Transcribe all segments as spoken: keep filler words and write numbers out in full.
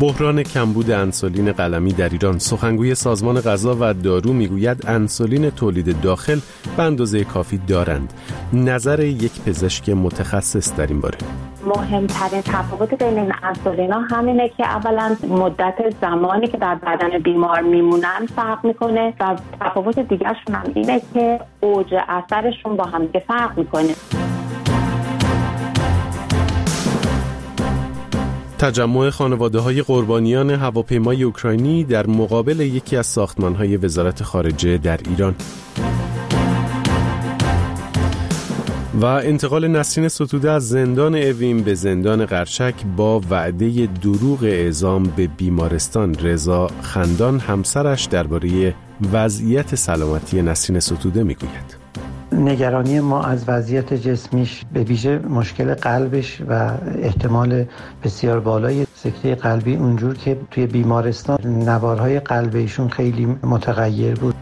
بحران کمبود انسولین قلمی در ایران. سخنگوی سازمان غذا و دارو میگوید انسولین تولید داخل به اندازه کافی دارند. نظر یک پزشک متخصص در این باره: مهمترین تفاوت بین این انسولینا همینه که اولا مدت زمانی که در بدن بیمار میمونن فرق میکنه و تفاوت دیگرشون هم اینه که اوج اثرشون با هم دیگه فرق میکنه. تجمع خانواده‌های قربانیان هواپیمای اوکراینی در مقابل یکی از ساختمان‌های وزارت خارجه در ایران. و انتقال نسرین ستوده از زندان اوین به زندان قرچک با وعده دروغ اعزام به بیمارستان. رضا خندان همسرش درباره وضعیت سلامتی نسرین ستوده میگوید: نگرانی ما از وضعیت جسمیش، به ویژه مشکل قلبش و احتمال بسیار بالای سکته قلبی، اونجور که توی بیمارستان نوارهای قلب ایشون خیلی متغیر بود.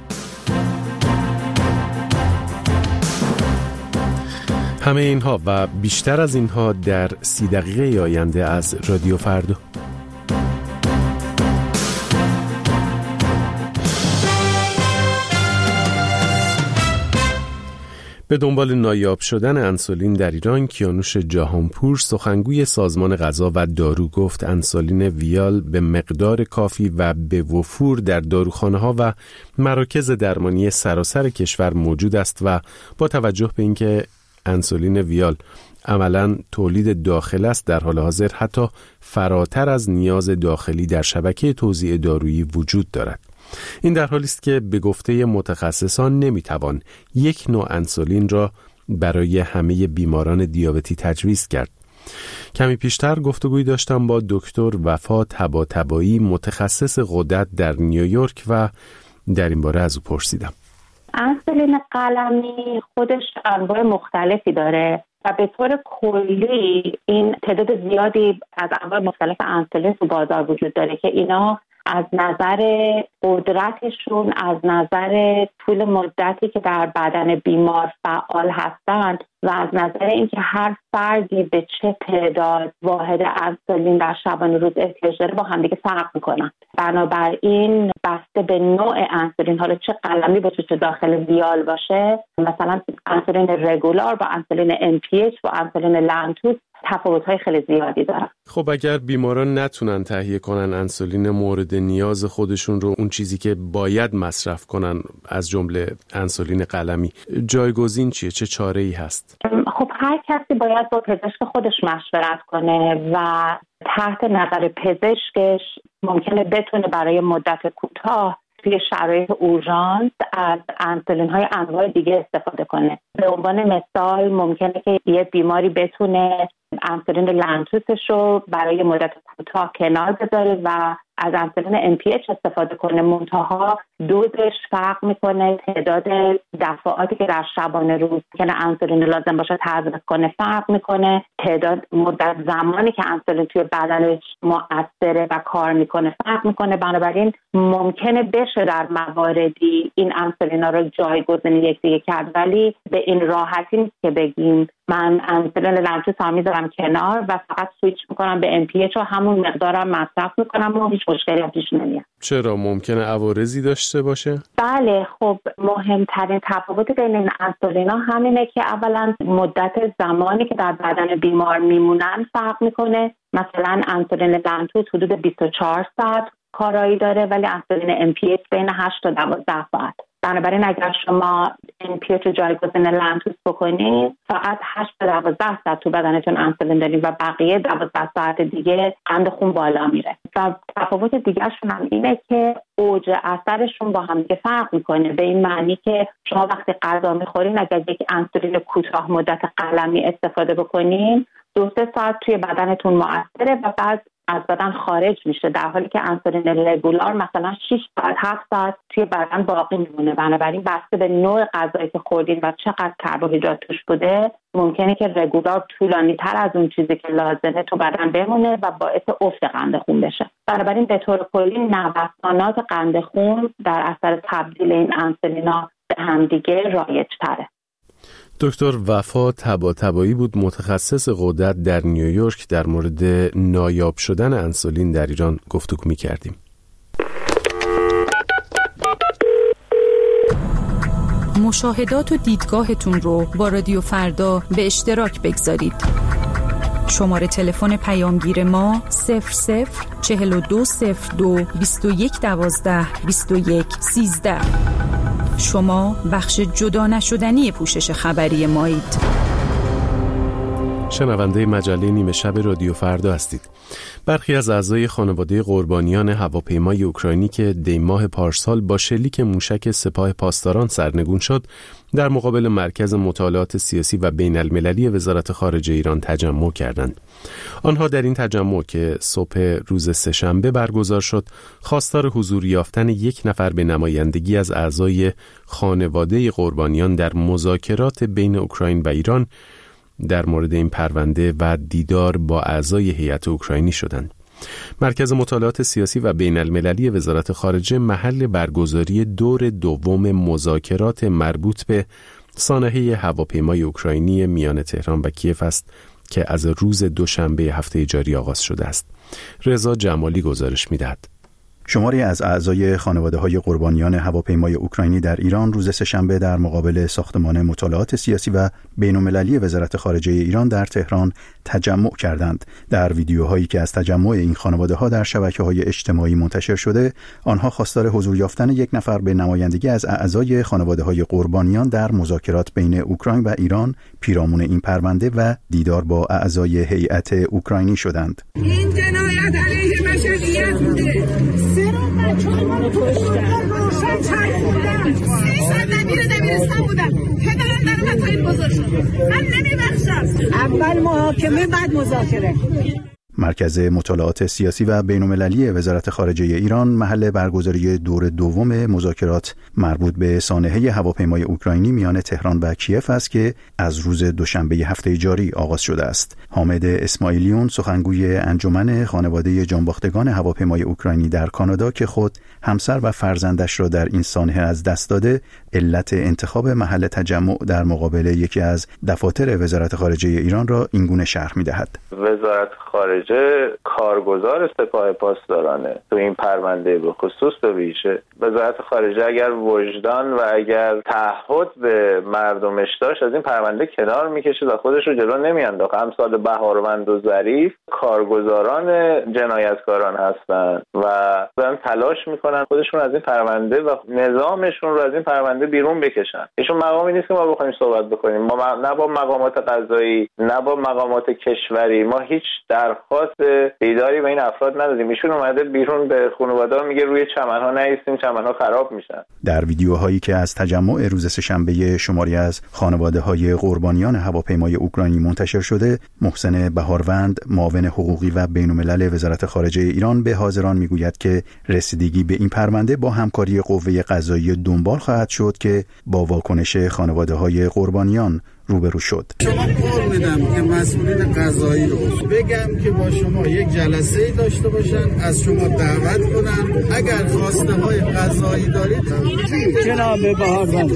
همه اینها و بیشتر از اینها در سی دقیقه آینده از رادیو فردا. به دنبال نایاب شدن انسولین در ایران، کیانوش جهانپور، سخنگوی سازمان غذا و دارو، گفت انسولین ویال به مقدار کافی و به وفور در داروخانه‌ها و مراکز درمانی سراسر کشور موجود است و با توجه به اینکه انسولین ویال عملاً تولید داخل است، در حال حاضر حتی فراتر از نیاز داخلی در شبکه توزیع دارویی وجود دارد. این در حالی است که به گفته متخصصان نمیتوان یک نوع انسولین را برای همه بیماران دیابتی تجویز کرد. کمی پیشتر گفتگویی داشتم با دکتر وفا طباطبایی، متخصص غدد در نیویورک، و در این باره از او پرسیدم. انسولین قلمی خودش انواع مختلفی داره و به طور کلی این تعداد زیادی از انواع مختلف انسولین تو بازار وجود داره که اینا از نظر قدرتشون، از نظر طول مدتی که در بدن بیمار فعال هستند و از نظر اینکه هر فردی به چه تعداد واحد انسولین در شبانه روز احتیاج داره با هم دیگه فرق میکنن. بنابراین بسته به نوع انسولین، حالا چه قلمی باشه چه داخل ویال باشه، مثلا انسولین رگولار با انسولین ام پی اچ با انسولین لانتوس تفاوت‌های خیلی زیادی داره. خب اگر بیماران نتونن تهیه کنن انسولین مورد نیاز خودشون رو، اون چیزی که باید مصرف کنن از جمله انسولین قلمی، جایگزین چیه؟ چه چاره‌ای هست؟ خب هر کسی باید با پزشک خودش مشورت کنه و تحت نظر پزشکش ممکنه بتونه برای مدت کوتاه توی شرایط اورژانس از انسولین‌های انواع دیگه استفاده کنه. به عنوان مثال ممکنه که یه بیماری بتونه انسولین لانتوسش رو برای مدت کوتاه کنار بذاره و از انسولین ام پی اچ استفاده کنه، منتها دوزش فرق میکنه، تعداد دفعاتی که در شبانه روز که انسولین لازم باشه تزریق کنه فرق میکنه، تعداد مدت زمانی که انسولین توی بدنش مؤثره و کار میکنه فرق میکنه. بنابراین ممکنه بشه در مواردی این انسولینا رو جایگزین یکدیگه کرد، ولی به این راحتی نیست که بگیم من انسولین لانتوس رو میذارم کنار و فقط سویچ میکنم به ام پی اچ و همون مقدارم مصرف میکنم و هیچ مشکلی پیش نمیاد. چرا؟ ممکنه عوارضی داشته باشه؟ بله، خب مهمترین تفاوت بین این انسولینا همینه که اولا مدت زمانی که در بدن بیمار میمونن فرق میکنه. مثلا انسولین لانتوس حدود بیست و چهار ساعت کارایی داره ولی انسولین ام پی اچ بین هشت تا دوازده ساعت. بنابراین اگر شما ام پی اچ رو جایگزین لانتوس بکنید فقط هشت تا دوازده ساعت تو بدنتون انسولین دارید و بقیه دوازده ساعت دیگه قند خون بالا میره. و تفاوت دیگرشون هم اینه که اوج اثرشون با هم دیگه فرق میکنه، به این معنی که شما وقتی غذا میخورین اگر یک انسولین کوتاه مدت قلمی استفاده بکنین دو سه ساعت توی بدنتون مؤثره و بعد از بدن خارج میشه، در حالی که انسولین رگولار مثلا شش ساعت هفت ساعت توی بدن باقی میمونه. بنابراین بسته به نوع غذایی که خوردین و چقدر کربوهیدرات توش بوده ممکنه که رگولار طولانی تر از اون چیزی که لازمه تو بدن بمونه و باعث افت قند خون بشه. بنابراین به طور کلی نوسانات قند خون در اثر تبدیل این انسولینا به همدیگه رایج تره. دکتر وفا طباطبایی بود، متخصص غدد در نیویورک. در مورد نایاب شدن انسولین در ایران گفتگو می‌کردیم. مشاهدات و دیدگاهتون رو با رادیو فردا به اشتراک بگذارید. شماره تلفن پیامگیر ما صفر صفر چهل و دو صفر دو بیست و یک دوازده بیست و یک سیزده. شما بخش جدا نشدنی پوشش خبری مایید. شنونده مجله نیمه شب رادیو فردا هستید. برخی از اعضای خانواده قربانیان هواپیمای اوکراینی که دی ماه پارسال با شلیک موشک سپاه پاسداران سرنگون شد، در مقابل مرکز مطالعات سیاسی و بین المللی وزارت خارجه ایران تجمع کردند. آنها در این تجمع که صبح روز سه‌شنبه برگزار شد، خواستار حضور یافتن یک نفر به نمایندگی از اعضای خانواده قربانیان در مذاکرات بین اوکراین و ایران در مورد این پرونده و دیدار با اعضای هیئت اوکراینی شدند. مرکز مطالعات سیاسی و بین المللی وزارت خارجه محل برگزاری دور دوم مذاکرات مربوط به سانحه هواپیمای اوکراینی میان تهران و کیف است که از روز دوشنبه هفته جاری آغاز شده است. رضا جمالی گزارش می‌دهد. شماری از اعضای خانواده‌های قربانیان هواپیمای اوکراینی در ایران روز سه‌شنبه در مقابل ساختمان مطالعات سیاسی و بین‌المللی وزارت خارجه ایران در تهران تجمع کردند. در ویدیوهایی که از تجمع این خانواده‌ها در شبکه‌های اجتماعی منتشر شده، آنها خواستار حضور یافتن یک نفر به نمایندگی از اعضای خانواده‌های قربانیان در مذاکرات بین اوکراین و ایران پیرامون این پرونده و دیدار با اعضای هیئت اوکراینی شدند. این جنایت علیه بشریت بوده. سه رو بچه‌ها ما رو کشتن. روشن چای خوردن. سیصد نبیر دبیرستان بودن. پدرم در مطایب بزرگ شد. من نمیبخشم. اول محاکمه بعد مذاکره. مرکز مطالعات سیاسی و بین‌المللی وزارت خارجه ایران محل برگزاری دور دوم مذاکرات مربوط به سانحه هواپیمای اوکراینی میان تهران و کیف است که از روز دوشنبه هفته جاری آغاز شده است. حامد اسماعیلیون، سخنگوی انجمن خانواده جانباختگان هواپیمای اوکراینی در کانادا که خود همسر و فرزندش را در این سانحه از دست داده، علت انتخاب محل تجمع در مقابل یکی از دفاتر وزارت خارجه ایران را اینگونه شرح می‌دهد. وزارت خارجه کارگزار سپاه پاسدارانه تو این پرونده به خصوص به ویژه. وزارت خارجه اگر وجدان و اگر تعهد به مردمش داشت از این پرونده کنار میکشه و خودش رو جلو نمیانداخت. امثال بهاروند و ظریف کارگزاران جنایتکاران هستند و دارن تلاش میکنن خودشون از این پرونده و نظامشون رو از این پرونده بیرون بکشن. ایشون مقامی نیست که ما بخوایم صحبت بکنیم. ما نه با مقامات قضایی نه با مقامات کشوری ما هیچ درخواست دیداری به این افراد ندادیم. ایشون اومده بیرون به خانواده‌ها میگه روی چمن‌ها نایستیم، چمن‌ها خراب میشن. در ویدیوهایی که از تجمع روز سه‌شنبه شماری از خانواده‌های قربانیان هواپیمای اوکراینی منتشر شده، محسن بهاروند، معاون حقوقی و بین‌الملل وزارت خارجه ایران به حاضران میگوید که رسیدگی به این پرونده با همکاری قوه قضایی دنبال خواهد شد که با واکنش خانواده‌های قربانیان روبرو شد. شما قول میدم که مسئولین قضایی رو بگم که با شما یک جلسه داشته باشن، از شما دعوت کنن، اگر خواسته های قضایی دارید جناب بهاروند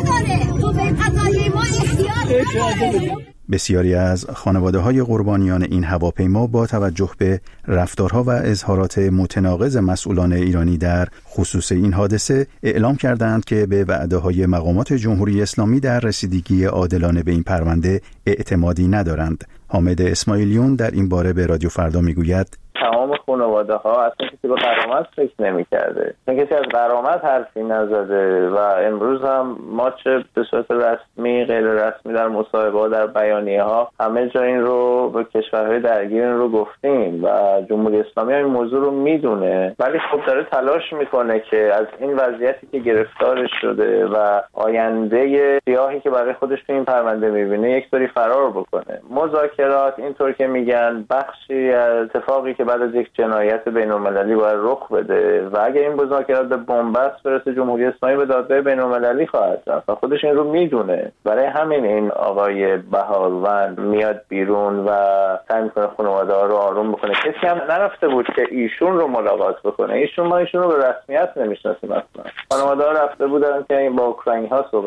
تو به قضایی ما اختیار. بسیاری از خانواده‌های قربانیان این هواپیما با توجه به رفتارها و اظهارات متناقض مسئولان ایرانی در خصوص این حادثه اعلام کردند که به وعده‌های مقامات جمهوری اسلامی در رسیدگی عادلانه به این پرونده اعتمادی ندارند. حامد اسماعیلیون در این باره به رادیو فردا میگوید تمام خانواده ها اصلا کسی به غرامت فکر نمی کرده، کسی از غرامت حرفی نزده و امروز هم ما چه به صورت رسمی غیر رسمی در مصاحبه در بیانیه ها همه جا این رو به کشورهای درگیر این رو گفتیم و جمهوری اسلامی این موضوع رو میدونه، ولی خب داره تلاش میکنه که از این وضعیتی که گرفتارش شده و آینده سیاهی که برای خودش تو این پرونده میبینه یک طوری فرار بکنه. مذاکرات اینطور که میگن بخشی از اتفاقی که بعد از یک جنایت بین‌المللی باید رخ بده و اگه این مذاکرات به بنبست برسه جمهوری اسلامی به دادگاه بین‌المللی خواهد رفت و خودش این رو میدونه. برای همین این آقای بهاروند میاد بیرون و سعی میکنه خانواده‌ها رو آروم بکنه. کسی هم نرفته بود که ایشون رو ملاقات بکنه. ایشون ما ایشون رو به رسمیت نمیشناسیم اصلا. خانواده‌ها رفته بودن که با اوکراینی‌ها صحبت کنن.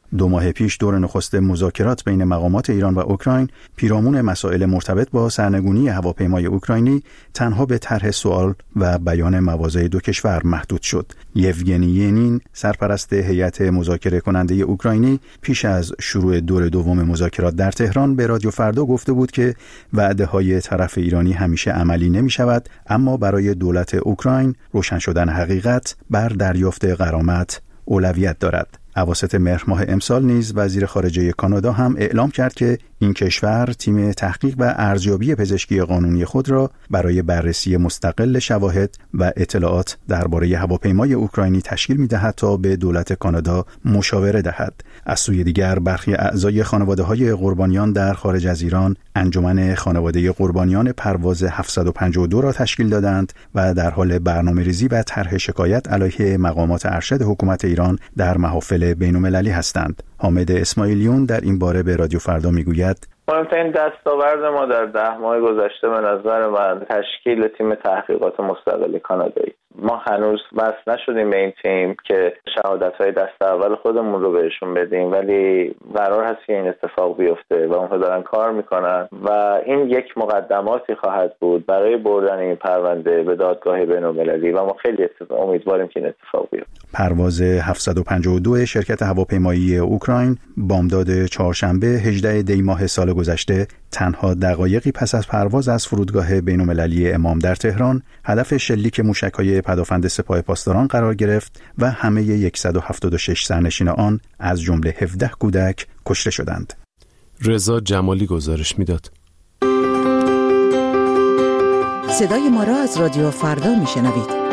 دو ماه پیش دور نخست مذاکرات بین مقامات ایران و اوکراین پیرامون مسائل مرتبط با سرنگونی هواپیمای اوکراینی تنها به طرح سوال و بیان مواضع دو کشور محدود شد. یوگنی ینین، سرپرست هیئت مذاکره کننده اوکراینی، پیش از شروع دور دوم مذاکرات در تهران به رادیو فردا گفته بود که وعده‌های طرف ایرانی همیشه عملی نمی‌شود، اما برای دولت اوکراین روشن شدن حقیقت بر دریافت غرامت اولویت دارد. اواسط مهر ماه امسال نیز وزیر خارجه کانادا هم اعلام کرد که این کشور تیم تحقیق و ارزیابی پزشکی قانونی خود را برای بررسی مستقل شواهد و اطلاعات درباره هواپیمای اوکراینی تشکیل می‌دهد تا به دولت کانادا مشاوره دهد. از سوی دیگر برخی اعضای خانواده‌های قربانیان در خارج از ایران انجمن خانواده قربانیان پرواز هفتصد و پنجاه و دو را تشکیل دادند و در حال برنامه‌ریزی و طرح شکایت علیه مقامات ارشد حکومت ایران در محافل بین‌المللی هستند. حامد اسماعیلیون در این باره به رادیو فردا میگوید: مهمترین دستاورد ما در ده ماه گذشته به نظر من تشکیل تیم تحقیقات مستقل کانادایی. ما هنوز وصل نشدیم به این تیم که شهادت‌های دست اول خودمون رو بهشون بدیم، ولی قرار هست که این اتفاق بیفته و اونها دارن کار میکنن و این یک مقدماتی خواهد بود برای بردن این پرونده به دادگاه بین‌المللی و ما خیلی امیدواریم که این اتفاق بیفته. پرواز هفتصد و پنجاه و دو شرکت هواپیمایی اوکراین بامداد چهارشنبه هجدهم دی ماه سال گذشته تنها دقایقی پس از پرواز از فرودگاه بین‌المللی امام در تهران هدف شلیک موشک‌های پدافند سپاه پاسداران قرار گرفت و همه صد و هفتاد و شش سرنشین آن از جمله هفده کودک کشته شدند. رضا جمالی گزارش میداد. صدای ما را از رادیو فردا میشنوید.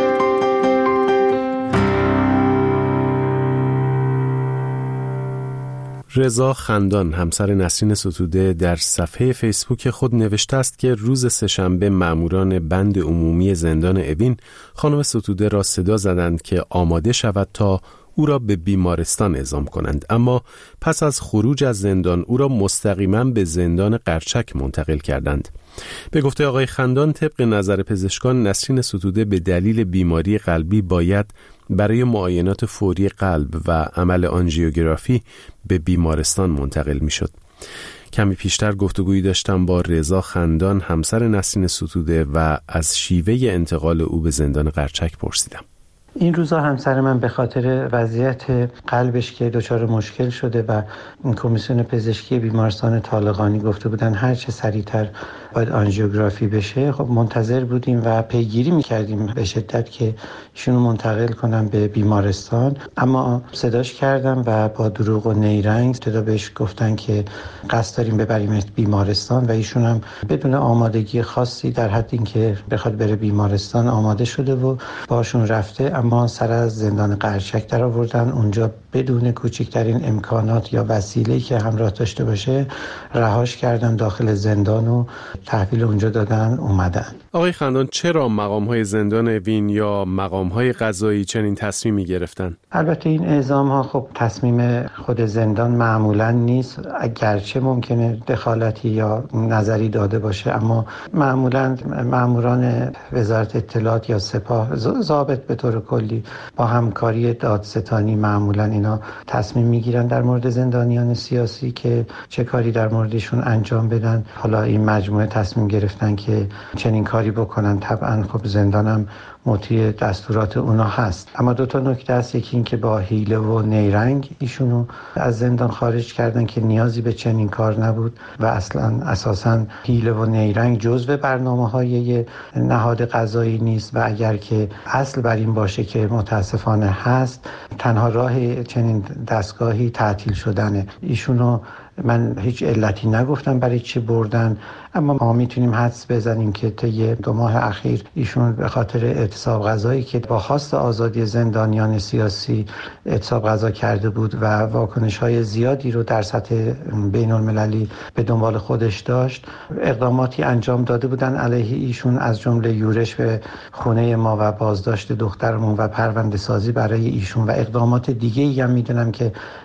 رضا خندان، همسر نسرین ستوده، در صفحه فیسبوک خود نوشته است که روز سه‌شنبه ماموران بند عمومی زندان اوین خانم ستوده را صدا زدند که آماده شود تا او را به بیمارستان اعزام کنند، اما پس از خروج از زندان او را مستقیما به زندان قرچک منتقل کردند. به گفته آقای خندان، طبق نظر پزشکان نسرین ستوده به دلیل بیماری قلبی باید برای معاینات فوری قلب و عمل آنژیوگرافی به بیمارستان منتقل می شد. کمی پیشتر گفتگویی داشتم با رضا خندان، همسر نسرین ستوده، و از شیوه انتقال او به زندان قرچک پرسیدم. این روزا همسر من به خاطر وضعیت قلبش که دچار مشکل شده و کمیسیون پزشکی بیمارستان طالقانی گفته بودن هر چه سریعتر باید آنژیوگرافی بشه، خب منتظر بودیم و پیگیری میکردیم به شدت که ایشونو منتقل کنم به بیمارستان، اما صداش کردم و با دروغ و نیرنگ ابتدا بهش گفتن که قصد داریم ببریمت بیمارستان و ایشون هم بدون آمادگی خاصی در حد اینکه بخواد بره بیمارستان آماده شده و باشون رفته، اما سر از زندان قرچک در آوردن. اونجا بدون کوچکترین امکانات یا وسیله‌ای که همراه داشته باشه رهاش کردن داخل زندان و تحویل اونجا دادن اومدن. آقای خندان، چرا مقام‌های زندان اوین یا مقام‌های قضایی چنین تصمیمی گرفتن؟ البته این اعزام‌ها خب تصمیم خود زندان معمولاً نیست، اگرچه ممکنه دخالتی یا نظری داده باشه، اما معمولاً ماموران وزارت اطلاعات یا سپاه، ضابط به طور کلی با همکاری دادستانی معمولاً اینا تصمیم میگیرن در مورد زندانیان سیاسی که چه کاری در موردشون انجام بدن. حالا این مجموعه تصمیم گرفتن که چنین کاری بکنن. طبعا خب زندانم مطیع دستورات اونا هست، اما دو تا نکته هست. یکی این که با حیله و نیرنگ ایشونو از زندان خارج کردن که نیازی به چنین کار نبود و اصلا اساسا حیله و نیرنگ جزو برنامه‌های نهاد قضایی نیست و اگر که اصل بر این باشه که متاسفانه هست، تنها راه چنین دستگاهی تعطیل شدنه. ایشونو من هیچ علتی نگفتم برای چی بردن، اما ما میتونیم حدس بزنیم که طی دو ماه اخیر ایشون به خاطر اعتصاب قضایی که با خواست آزادی زندانیان سیاسی اعتصاب قضا کرده بود و واکنش‌های زیادی رو در سطح بین‌المللی به دنبال خودش داشت، اقداماتی انجام داده بودن علیه ایشون، از جمله یورش به خونه ما و بازداشت دخترمون و پرونده سازی برای ایشون و اقدامات دیگه‌ای هم میدونم که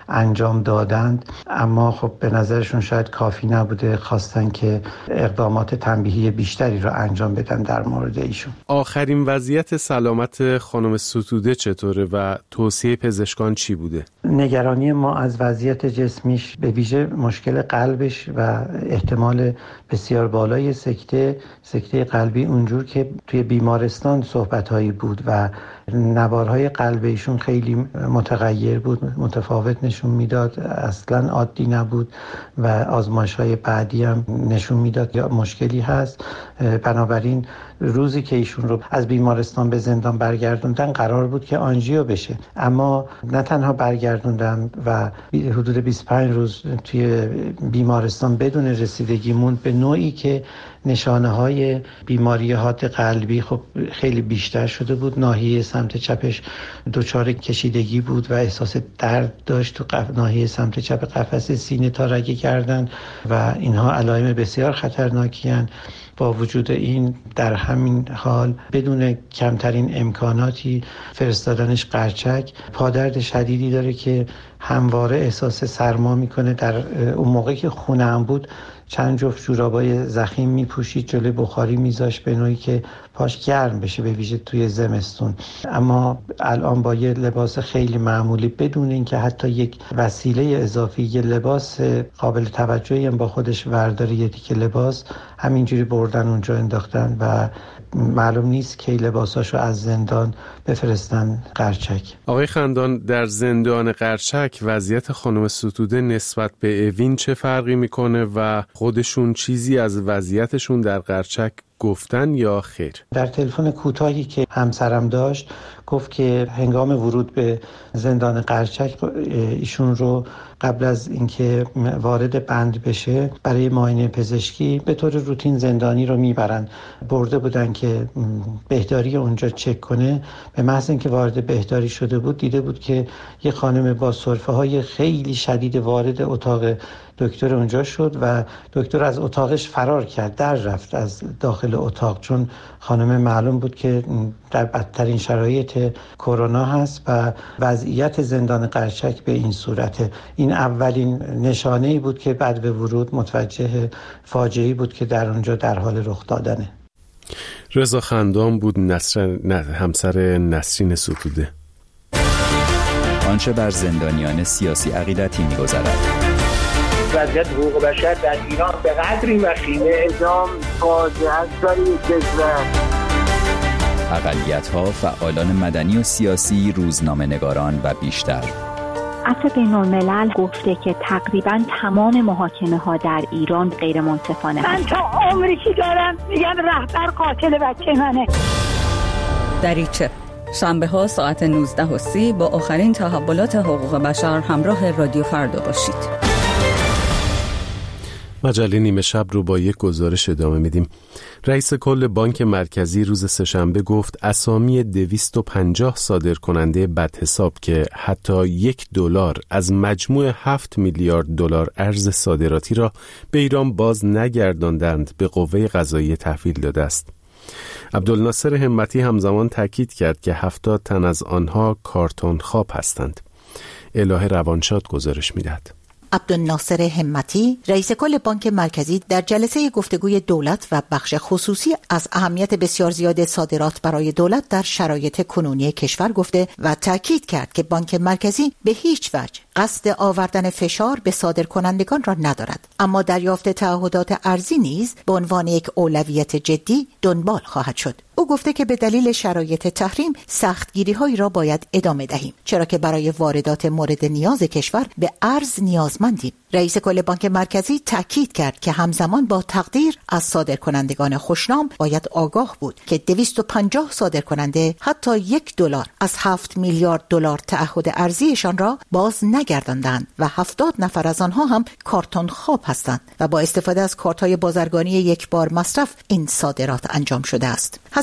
انجام دادند، اما خب به نظرشون شاید کافی نبوده، خواستن که اقدامات تنبیهی بیشتری رو انجام بدن در مورد ایشون. آخرین وضعیت سلامت خانم ستوده چطوره و توصیه پزشکان چی بوده؟ نگرانی ما از وضعیت جسمیش به ویژه مشکل قلبش و احتمال بسیار بالای سکته سکته قلبی اونجور که توی بیمارستان صحبت‌هایی بود و نوارهای قلب ایشون خیلی متغیر بود، متفاوت نشون میداد، اصلا عادی نبود و آزمایش‌های بعدی هم نشون میداد یا مشکلی هست. بنابراین روزی که ایشون رو از بیمارستان به زندان برگردوندن قرار بود که آنژیو بشه، اما نه تنها برگردوندن و حدود بیست و پنج روز توی بیمارستان بدون رسیدگی موند، به نوعی که نشانه های بیماری حاد قلبی خب خیلی بیشتر شده بود. ناحیه سمت چپش دچار کشیدگی بود و احساس درد داشت تو قف... ناحیه سمت چپ قفسه سینه تا رگه کردن و اینها علائم بسیار خطرناکی هستند. با وجود این در همین حال بدون کمترین امکاناتی فرستادنش قرچک. پادرد شدیدی داره که همواره احساس سرما میکنه. در اون موقعی که خونه هم بود چند جفت جورابای ضخیم میپوشید، جلوی بخاری میذاشت به نوعی که پاش گرم بشه، به ویژه توی زمستون. اما الان با یه لباس خیلی معمولی بدون اینکه حتی یک وسیله اضافی، یه لباس قابل توجهی هم با خودش ورداره، یه تیکه لباس همینجوری بردن اونجا انداختن و معلوم نیست کی لباساشو از زندان بفرستن قرچک. آقای خندان، در زندان قرچک وضعیت خانم ستوده نسبت به اوین چه فرقی میکنه و خودشون چیزی از وضعیتشون در قرچک گفتن یا خیر؟ در تلفن کوتاهی که همسرم داشت گفت که هنگام ورود به زندان قرچک ایشون رو قبل از اینکه وارد بند بشه برای معاینه پزشکی به طور روتین زندانی رو میبرن. برده بودن که بهداری اونجا چک کنه. به محض اینکه وارد بهداری شده بود دیده بود که یه خانم با سرفه های خیلی شدید وارد اتاق دکتر اونجا شد و دکتر از اتاقش فرار کرد، در رفت از داخل اتاق، چون خانم معلوم بود که در بدترین شرایط کرونا هست و وضعیت زندان قرچک به این صورته. این اولین نشانه‌ای بود که بعد به ورود متوجه فاجعه‌ای بود که در اونجا در حال رخ دادنه. رضا خندان بود، نصر... نه، همسر نسرین ستوده. آنچه بر زندانیان سیاسی عقیدتی می‌گذرد. وضعیت حقوق بشر در ایران به قدری وخیمه، اعدام فاجعه است برای کشور. اقلیت‌ها، فعالان مدنی و سیاسی، روزنامه‌نگاران و بیشتر. عفو بین‌الملل گفته که تقریباً تمام محاکمه‌ها در ایران غیر منصفانه من تا عمری که دارم میگم رهبر قاتل بچه منه. دریچه شنبه ها ساعت نوزده و سی با آخرین تحولات حقوق بشر همراه رادیو فردا باشید. مجله نیمه شب رو با یک گزارش ادامه میدیم. رئیس کل بانک مرکزی روز سه‌شنبه گفت اسامی دویست و پنجاه صادر کننده بدحساب که حتی یک دلار از مجموع هفت میلیارد دلار ارز صادراتی را به ایران باز نگرداندند به قوه قضاییه تحویل داده است. عبدالناصر همتی همزمان تاکید کرد که هفتاد تن از آنها کارتون خواب هستند. الهه روانشاد گزارش میدهد. عبدالناصر همتی رئیس کل بانک مرکزی در جلسه گفتگوی دولت و بخش خصوصی از اهمیت بسیار زیاد صادرات برای دولت در شرایط کنونی کشور گفته و تاکید کرد که بانک مرکزی به هیچ وجه قصد آوردن فشار به صادرکنندگان را ندارد، اما دریافت تعهدات ارزی نیز به عنوان یک اولویت جدی دنبال خواهد شد. او گفته که به دلیل شرایط تحریم سختگیری‌هایی را باید ادامه دهیم، چرا که برای واردات مورد نیاز کشور به ارز نیازمندیم. رئیس کل بانک مرکزی تاکید کرد که همزمان با تقدیر از صادرکنندگان خوشنام باید آگاه بود که دویست و پنجاه صادرکننده حتی یک دلار از هفت میلیارد دلار تعهد ارزیشان را باز نگرداندند و هفتاد نفر از آنها هم کارتون خواب هستند و با استفاده از کارت‌های بازرگانی یک بار مصرف این صادرات انجام شده است. حسب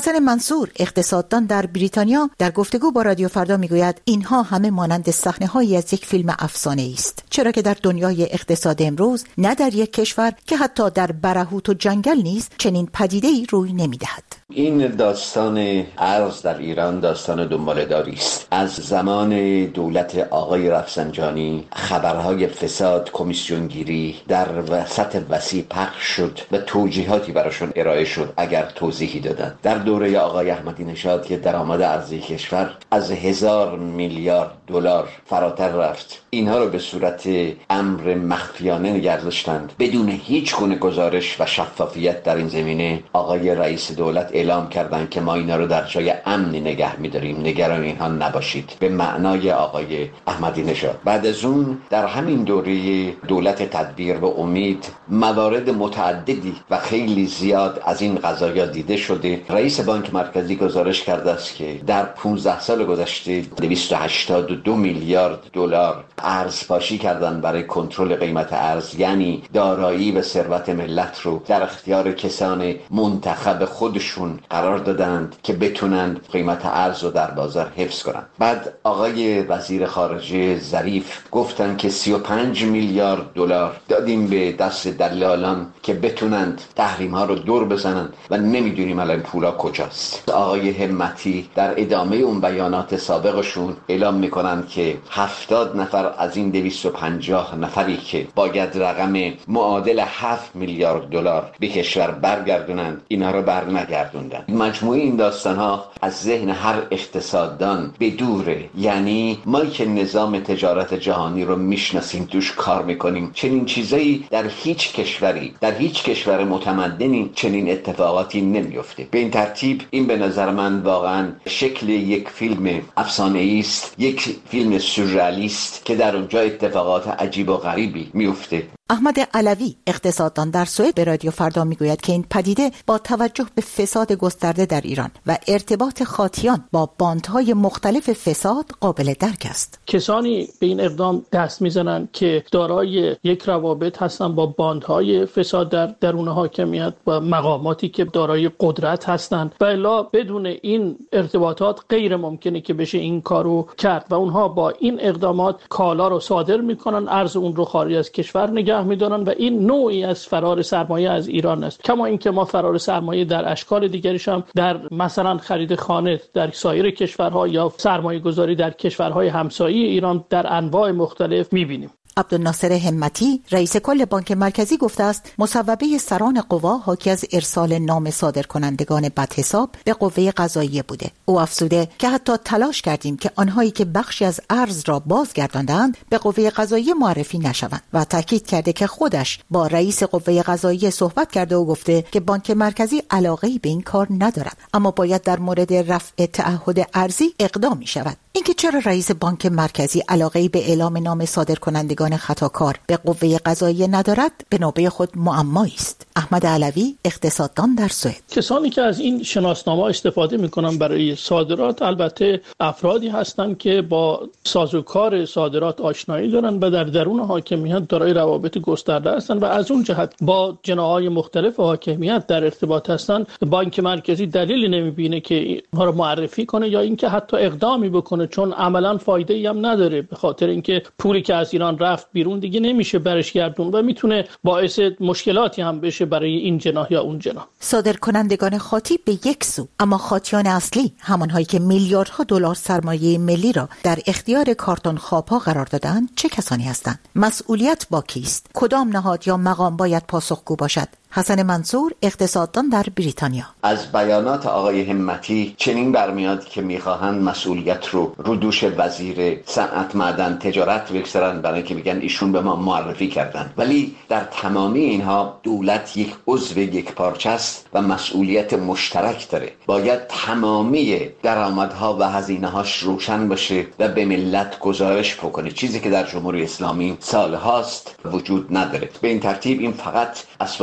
حسن منصور اقتصاددان در بریتانیا در گفتگو با رادیو فردا میگوید اینها همه مانند صحنه‌هایی از یک فیلم افسانه‌ای است، چرا که در دنیای اقتصاد امروز نه در یک کشور که حتی در برهوت و جنگل نیز چنین پدیده‌ای روی نمی‌دهد. این داستان ارز در ایران داستان دنباله‌داری است. از زمان دولت آقای رفسنجانی خبرهای فساد، کمیسیونگیری در وسط وسیع پخش شد و توجیهاتی براشون ارائه شد اگر توضیحی دادن. در دوره آقای احمدی نژاد که درآمد ارزی کشور از هزار میلیارد دلار فراتر رفت، اینها رو به صورت امر مخفیانه نگه داشتند بدون هیچ گونه گزارش و شفافیت. در این زمینه آقای رئیس دولت اعلام کردند که ما اینا رو در جای امنی نگه می‌داریم، نگران اینها نباشید، به معنای آقای احمدی نژاد. بعد از اون در همین دوره دولت تدبیر و امید موارد متعددی و خیلی زیاد از این قضایا دیده شده. رئیس بانک مرکزی گزارش کرده است که در پانزده سال گذشته دویست و هشتاد و دو میلیارد دلار ارزپاشی کردن برای کنترل قیمت ارز، یعنی دارایی و ثروت ملت رو در اختیار کسان منتخب خودشون قرار دادند که بتونند قیمت ارز رو در بازار حفظ کنند. بعد آقای وزیر خارجه ظریف گفتن که سی و پنج میلیارد دلار دادیم به دست دلالان که بتونند تحریم ها رو دور بزنند و نمیدونیم الان پولا کجاست. آقای همتی در ادامه اون بیانات سابقشون اعلام میکنند که هفتاد نفر از این دویست و پنجاه نفری که باید رقم معادل هفت میلیارد دلار به کشور برگردونند، اینا رو بر نگردوندن. مجموعه این داستان ها از ذهن هر اقتصاددان به دوره. یعنی ما که نظام تجارت جهانی رو میشناسیم، توش کار میکنیم، چنین چیزایی در هیچ کشوری، در هیچ کشور متمدنی چنین اتفاقاتی نمیفته. به این ترتیب این به نظر من واقعا شکل یک فیلم افسانه‌ای است، یک فیلم سورئالیست که در اونجا اتفاقات عجیب و غریبی میفته. احمد علوی اقتصاددان در سوئد به رادیو فردا میگوید که این پدیده با توجه به فساد گسترده در ایران و ارتباط خاطیان با باندهای مختلف فساد قابل درک است. کسانی به این اقدام دست میزنند که دارای یک روابط هستند با باندهای فساد در درون حاکمیت و مقاماتی که دارای قدرت هستند و الا بدون این ارتباطات غیر ممکنه که بشه این کارو کرد و اونها با این اقدامات کالا رو صادر میکنن، ارز اون رو خارج از کشور نگه میدارن و این نوعی از فرار سرمایه از ایران است. کما اینکه ما فرار سرمایه در اشکال دیگریش هم در مثلا خرید خانه در سایر کشورها یا سرمایه گذاری در کشورهای همسایه ایران در انواع مختلف میبینیم. عبدالناصر همتی رئیس کل بانک مرکزی گفته است مصوبه سران قوا حاکی از ارسال نام صادر کنندگان بدحساب به قوه قضاییه بوده. او افزوده که حتی تلاش کردیم که آنهایی که بخشی از ارز را بازگرداندند به قوه قضاییه معرفی نشوند و تاکید کرده که خودش با رئیس قوه قضاییه صحبت کرده و گفته که بانک مرکزی علاقه‌ای به این کار ندارد، اما باید در مورد رفع تعهد ارزی اقدامی شود. اینکه چرا رئیس بانک مرکزی علاقه‌ای به اعلام نام صادر کنندگان خطاکار به قوه قضاییه ندارد به نوبه خود معمایی است. احمد علوی اقتصاددان در سوئد: کسانی که از این شناسنامه استفاده میکنن برای صادرات البته افرادی هستند که با سازوکار صادرات آشنایی دارن و در درون حاکمیت دارای روابط گسترده هستند و از اون جهت با جناح‌های مختلف حاکمیت در ارتباط هستند. بانک مرکزی دلیلی نمیبینه که اینها رو معرفی کنه یا اینکه حتی اقدامی بکنه، چون عملاً فایده‌ای هم نداره، به خاطر اینکه پولی که از ایران رفت بیرون دیگه نمیشه برش گردون و میتونه باعث مشکلاتی هم بشه برای این جناح یا اون جناح. صادر کنندگان خاطی به یک سو، اما خاطیان اصلی، همانهایی که میلیاردها دلار سرمایه ملی را در اختیار کارتون خوابها قرار دادند، چه کسانی هستند؟ مسئولیت با کیست؟ کدام نهاد یا مقام باید پاسخگو باشد؟ حسن منصور اقتصاددان در بریتانیا: از بیانات آقای همتی چنین برمیاد که میخواهند مسئولیت رو رو دوش وزیر صنعت، معدن، تجارت بگذارن، برای که میگن ایشون به ما معرفی کردن. ولی در تمامی اینها دولت یک عضو یک پارچه است و مسئولیت مشترک داره. باید تمامی درآمدها و هزینه‌هاش روشن باشه و به ملت گزارش بکنه، چیزی که در جمهوری اسلامی سالهاست وجود نداره. به این ترتیب این فقط اسباب تأثیر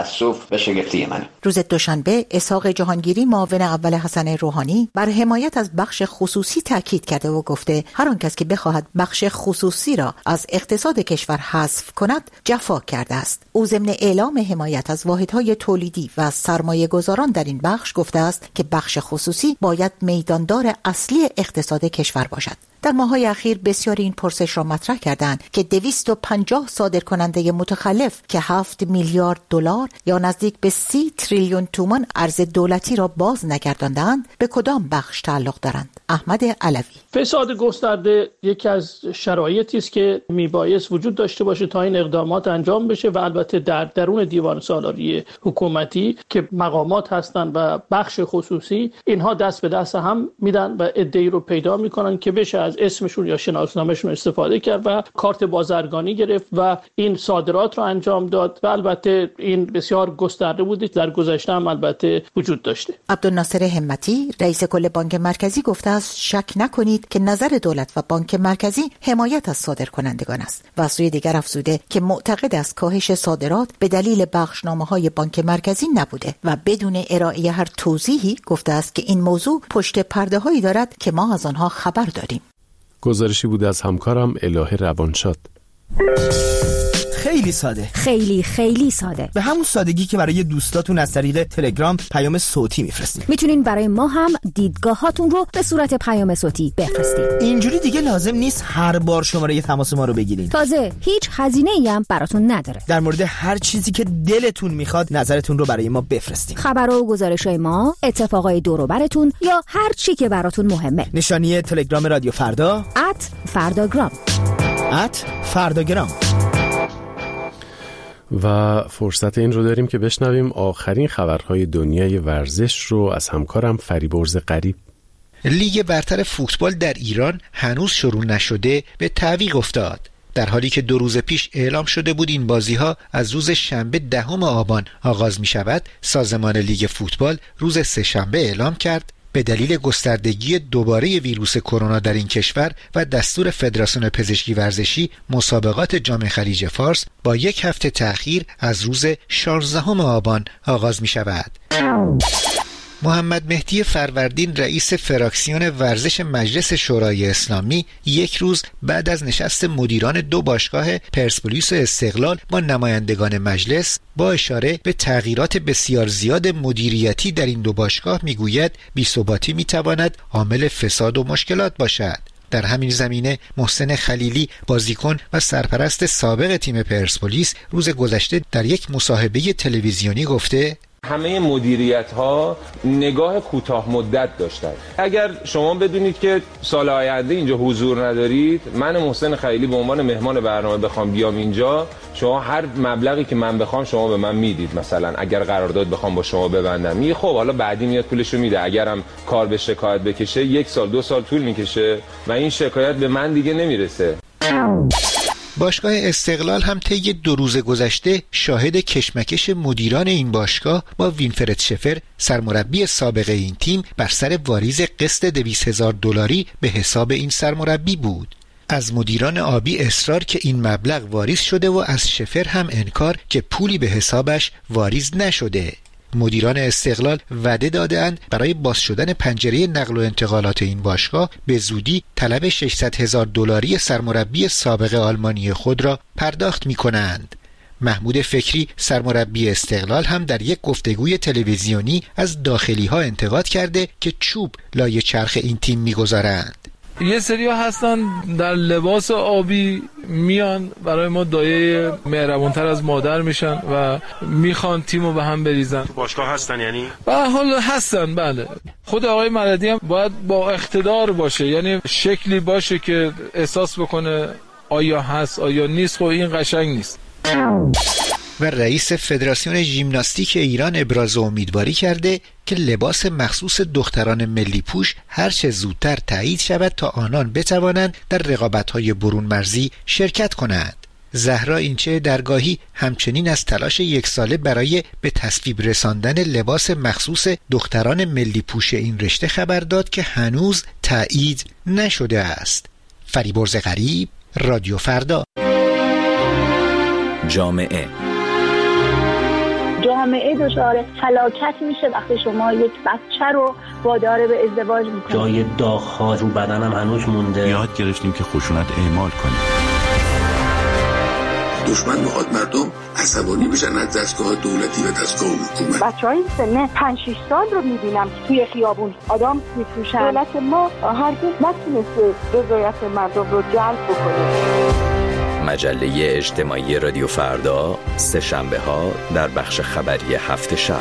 تأسف و شگفتی منه. روز دوشنبه اسحاق جهانگیری معاون اول حسن روحانی بر حمایت از بخش خصوصی تاکید کرده و گفته هر آن کس که بخواهد بخش خصوصی را از اقتصاد کشور حذف کند جفا کرده است. او ضمن اعلام حمایت از واحدهای تولیدی و سرمایه گذاران در این بخش گفته است که بخش خصوصی باید میداندار اصلی اقتصاد کشور باشد. در ماه‌های اخیر بسیاری این پرسش را مطرح کردند که دویست و پنجاه صادرکننده متخلف که هفت میلیارد دلار یا نزدیک به سی تریلیون تومان ارز دولتی را باز نگرداندند به کدام بخش تعلق دارند؟ احمد علوی: فساد گسترده یکی از شرایطی است که میبایست وجود داشته باشه تا این اقدامات انجام بشه و البته در درون دیوان سالاری حکومتی که مقامات هستند و بخش خصوصی اینها دست به دست هم میدن و عده‌ای رو پیدا میکنن که بشه از اسمشون یا شناسنامه‌شون استفاده کرد و کارت بازرگانی گرفت و این صادرات رو انجام داد و البته این بسیار گسترده بوده، در گذشته هم البته وجود داشته. عبدالناصر همتی رئیس کل بانک مرکزی گفته است شک نکنید که نظر دولت و بانک مرکزی حمایت از صادرکنندگان است و از سوی دیگر افزوده که معتقد است کاهش صادرات به دلیل بخشنامه‌های بانک مرکزی نبوده و بدون ارائه هر توضیحی گفته است که این موضوع پشت پرده‌هایی دارد که ما از آنها خبر داریم. گزارشی بود از همکارم الهه روانشاد. خیلی ساده، خیلی خیلی ساده، به همون سادگی که برای دوستاتون از طریق تلگرام پیام صوتی میفرستین. میتونین برای ما هم دیدگاهاتون رو به صورت پیام صوتی بفرستین. اینجوری دیگه لازم نیست هر بار شماره تماس ما رو بگیرین. تازه هیچ هزینه‌ای هم براتون نداره. در مورد هر چیزی که دلتون میخواد نظرتون رو برای ما بفرستین. خبر و گزارش‌های ما، اتفاقای دور و براتون یا هر چی که براتون مهمه. نشانی تلگرام رادیو فردا ات فرداگرام ات فرداگرام. و فرصت این رو داریم که بشنویم آخرین خبرهای دنیای ورزش رو از همکارم فریبرز غریب. لیگ برتر فوتبال در ایران هنوز شروع نشده به تعویق افتاد، در حالی که دو روز پیش اعلام شده بود این بازی‌ها از روز شنبه دهم آبان آغاز می شود. سازمان لیگ فوتبال روز سه‌شنبه اعلام کرد به دلیل گستردگی دوباره ویروس کرونا در این کشور و دستور فدراسیون پزشکی ورزشی مسابقات جام خلیج فارس با یک هفته تأخیر از روز شانزدهم آبان آغاز می شود. محمد مهدی فروردین رئیس فراکسیون ورزش مجلس شورای اسلامی یک روز بعد از نشست مدیران دو باشگاه پرسپولیس و استقلال با نمایندگان مجلس با اشاره به تغییرات بسیار زیاد مدیریتی در این دو باشگاه میگوید بی‌ثباتی میتواند عامل فساد و مشکلات باشد. در همین زمینه محسن خلیلی بازیکن و سرپرست سابق تیم پرسپولیس روز گذشته در یک مصاحبه تلویزیونی گفته همه مدیریت ها نگاه کوتاه مدت داشتن. اگر شما بدونید که سال آینده اینجا حضور ندارید، من محسن خلیلی به عنوان مهمان برنامه بخوام بیام اینجا، شما هر مبلغی که من بخوام شما به من میدید. مثلا اگر قرارداد بخوام با شما ببندم، میگه خب حالا بعدی میاد پولشو میده. اگرم کار به شکایت بکشه یک سال دو سال طول میکشه و این شکایت به من دیگه نمیرسه. باشگاه استقلال هم طی دو روز گذشته شاهد کشمکش مدیران این باشگاه با وینفرد شفر سرمربی سابق این تیم بر سر واریز قسط دویست هزار دلاری به حساب این سرمربی بود. از مدیران آبی اصرار که این مبلغ واریز شده و از شفر هم انکار که پولی به حسابش واریز نشده. مدیران استقلال وعده داده‌اند برای باز شدن پنجره نقل و انتقالات این باشگاه به زودی طلب ششصد هزار دلاری سرمربی سابق آلمانی خود را پرداخت می‌کنند. محمود فکری سرمربی استقلال هم در یک گفتگوی تلویزیونی از داخلی‌ها انتقاد کرده که چوب لای چرخ این تیم می‌گذارند. یه سری ها هستن در لباس آبی میان برای ما دایه مهربونتر از مادر میشن و میخوان تیمو به هم بریزن. تو باشگاه هستن یعنی؟ به حال هستن بله. خود آقای مردی هم باید با اقتدار باشه، یعنی شکلی باشه که احساس بکنه آیا هست آیا نیست. خب این قشنگ نیست. و رئیس فدراسیون ژیمناستیک ایران ابراز امیدواری کرده که لباس مخصوص دختران ملی پوش هر چه زودتر تایید شود تا آنان بتوانند در رقابت‌های برون مرزی شرکت کنند. زهرا اینچه درگاهی همچنین از تلاش یک ساله برای به تصویب رساندن لباس مخصوص دختران ملی پوش این رشته خبر داد که هنوز تایید نشده است. فریبرز غریب، رادیو فردا. جامعه جامعه دچار فلاکت میشه وقتی شما یک بچه رو وادار به ازدواج میکنید. جای داغ‌ها رو بدنم هنوز مونده. یاد گرفتیم که خشونت اعمال کنیم. دشمن میخواد مردم عصبانی بشن از دستگاه دولتی و دستگاه حکومت. بچهای سن پنج شش سال رو میبینم که توی خیابون آدم میفروشن. دولت ما هرگز نتونسته رضایت مردم رو جلب بکنه. مجله اجتماعی رادیو فردا سه شنبه ها در بخش خبری هفت شب.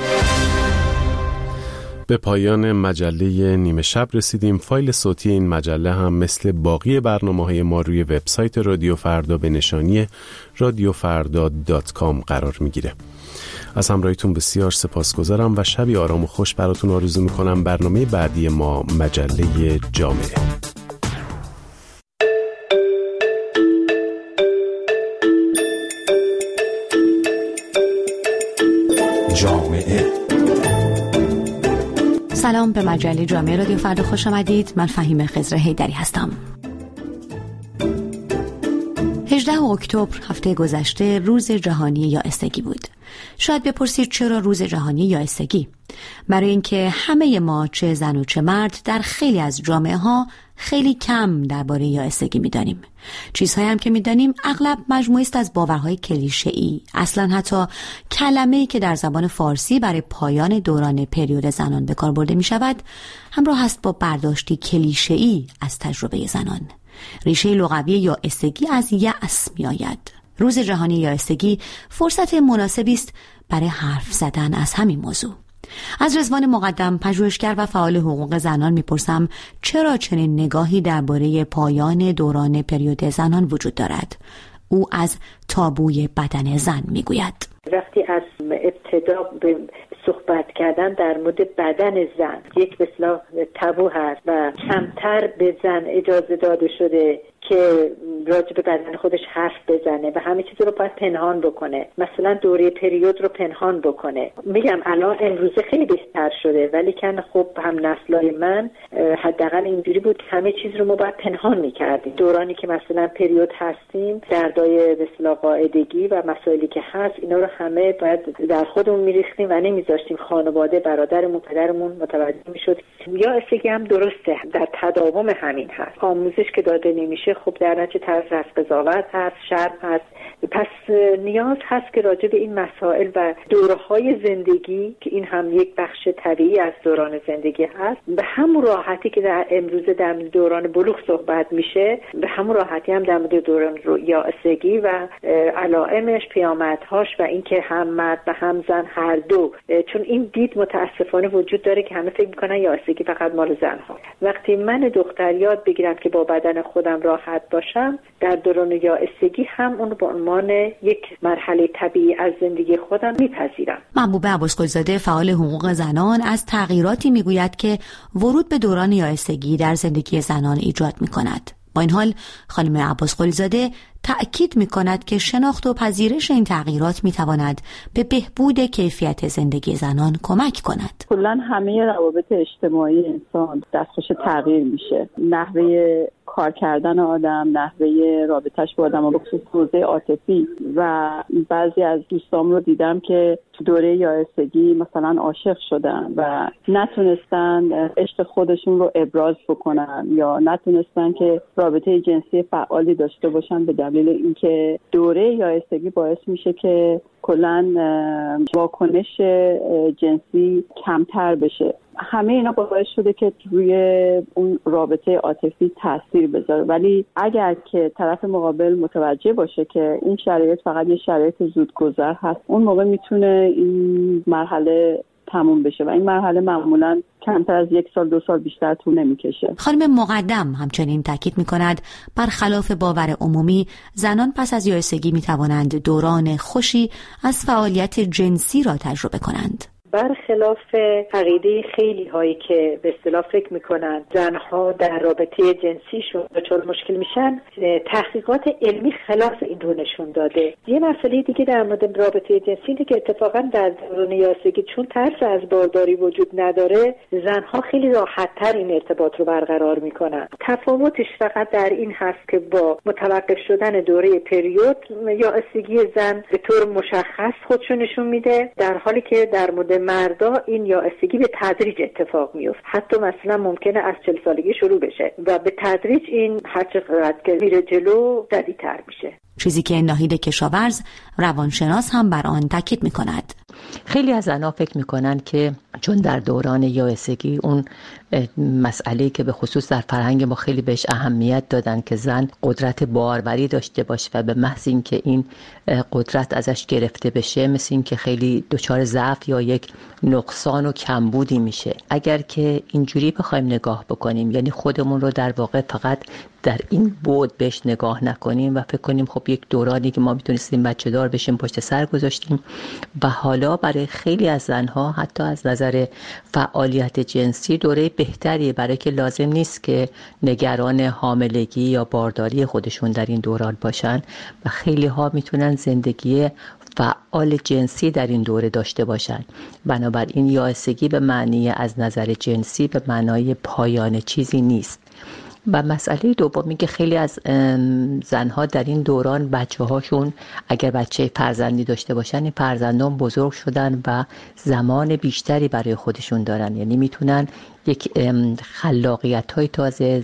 به پایان مجله نیمه شب رسیدیم. فایل صوتی این مجله هم مثل باقی برنامه‌های ما روی وبسایت رادیو فردا به نشانی رادیو فردا دات کام قرار میگیره. از همراهیتون بسیار سپاسگزارم و شبی آرام و خوش براتون آرزو میکنم. برنامه بعدی ما مجله جامعه. جامعه. سلام، به مجله جامعه رادیو فردا خوش آمدید. من فهیم خضر حیدری هستم. هجدهم اکتبر هفته گذشته روز جهانی یائسگی بود. شاید بپرسید چرا روز جهانی یائسگی؟ برای اینکه همه ما چه زن و چه مرد در خیلی از جامعه ها خیلی کم درباره یائسگی می‌دانیم. چیزهایی هم که می‌دانیم اغلب مجموعه است از باورهای کلیشه‌ای. اصلاً حتی کلمه‌ای که در زبان فارسی برای پایان دوران پریود زنان به کار برده می‌شود همراه است با برداشتی کلیشه‌ای از تجربه زنان. ریشه لغوی یائسگی از یأس می‌آید. روز جهانی یائسگی فرصت مناسبی است برای حرف زدن از همین موضوع. از رضوان مقدم، پژوهشگر و فعال حقوق زنان میپرسم چرا چنین نگاهی درباره پایان دوران پریود زنان وجود دارد. او از تابوی بدن زن میگوید. وقتی از ابتدا به صحبت کردن در مورد بدن زن یک به اصطلاح تابو هست و کمتر به زن اجازه داده شده که راجع به بدن خودش حرف بزنه و همه چیز رو باید پنهان بکنه، مثلا دوره پریود رو پنهان بکنه. میگم الان امروزه خیلی بهتر شده، ولی که خب هم نسلای من حداقل اینجوری بود که همه چیز رو ما باید پنهان میکردیم. دورانی که مثلا پریود هستیم، دردای به اصطلاح قاعدگی و مسائلی که هست، اینا رو همه باید در خودمون میریختیم و نمیذاشتیم خانواده، برادرمون، پدرمون متوجه میشد. یا استگی هم درسته در تداوم همین هست. آموزش که داده نمیشه خب در نتیجه طرز از قضاوت هست، شرم هست. پس نیاز هست که راجع به این مسائل و دوره‌های زندگی که این هم یک بخش طبیعی از دوران زندگی هست، به همون راحتی که در امروزه در دوران بلوغ صحبت میشه، به همون راحتی هم در مورد دوران یائسگی و علائمش، پیامدهاش و اینکه هم مرد و هم زن هر دو، چون این دید متاسفانه وجود داره که همه فکر میکنن یائسگی فقط مال زن‌ها. وقتی من دختر یاد بگیرم که با بدن خودم راحت باشم، در دوران یائسگی هم اون به عنوان یک مرحله طبیعی از زندگی خودم میپذیرم. محبوبه عباسقلی‌زاده، فعال حقوق زنان، از تغییراتی میگوید که ورود به دوران یائسگی در زندگی زنان ایجاد میکند. با این حال خانم عباسقلی‌زاده تأکید می‌کند که شناخت و پذیرش این تغییرات می‌تواند به بهبود کیفیت زندگی زنان کمک کند. کلاً همه روابط اجتماعی انسان دستخوش تغییر میشه. نحوه کار کردن آدم، نحوه رابطش با آدم، به خصوص حوزه عاطفی، و بعضی از دوستام رو دیدم که تو دوره یائسگی مثلا عاشق شدن و نتونستن عشق خودشون رو ابراز بکنن یا نتونستن که رابطه جنسی فعالی داشته باشن به دلیل اینکه دوره یائسگی باعث میشه که کلاً واکنش جنسی کمتر بشه. همه اینا باعث شده که روی اون رابطه عاطفی تاثیر بذاره، ولی اگر که طرف مقابل متوجه باشه که این شرایط فقط یه شرایط زودگذر هست، اون موقع میتونه این مرحله تموم بشه و این مرحله معمولاً کمتر از یک سال دو سال بیشتر طول نمیکشه. خانم مقدم همچنین تاکید میکند برخلاف باور عمومی، زنان پس از یائسگی میتوانند دوران خوشی از فعالیت جنسی را تجربه کنند. برخلاف عقیده خیلی هایی که به اصطلاح فکر میکنن زنها در رابطه جنسیشون دچار مشکل میشن، تحقیقات علمی خلاف این رو نشون داده. یه مسئله دیگه در مورد رابطه جنسی اینه که اتفاقا در دوران یائسگی چون ترس از بارداری وجود نداره، زنها خیلی راحت‌تر این ارتباط رو برقرار میکنن. تفاوتش فقط در این هست که با متوقف شدن دوره پریود یائسگی زن به طور مشخص خودشو نشون میده، در حالی که در مورد مردا این یائسگی به تدریج اتفاق میفته. حتی مثلا ممکنه از چهل سالگی شروع بشه و به تدریج این هر چقدر که میره جلو شدیدتر میشه. چیزی که ناهید کشاورز روانشناس هم بر آن تاکید میکند. خیلی از زنها فکر میکنن که چون در دوران یائسگی اون مسئله که به خصوص در فرهنگ ما خیلی بهش اهمیت دادن که زن قدرت باروری داشته باشه و به محض این که این قدرت ازش گرفته بشه مثل این که خیلی دچار ضعف یا یک نقصان و کمبودی میشه. اگر که اینجوری بخوایم نگاه بکنیم، یعنی خودمون رو در واقع فقط در این بود بهش نگاه نکنیم و فکر کنیم خب یک دورانی که ما میتونستیم بچه دار بشیم پشت سر گذاشتیم و حالا برای خیلی از زنها حتی از نظر فعالیت جنسی دوره بهتریه، برای که لازم نیست که نگران حاملگی یا بارداری خودشون در این دوران باشن و خیلی ها میتونن زندگی فعال جنسی در این دوره داشته باشن. بنابراین یائسگی به معنی از نظر جنسی به معنای پایان چیزی نیست. و مسئله دومی که خیلی از زنها در این دوران بچه هاشون اگر بچه فرزندی داشته باشن، این فرزندان بزرگ شدن و زمان بیشتری برای خودشون دارن، یعنی میتونن یک خلاقیت های تازه،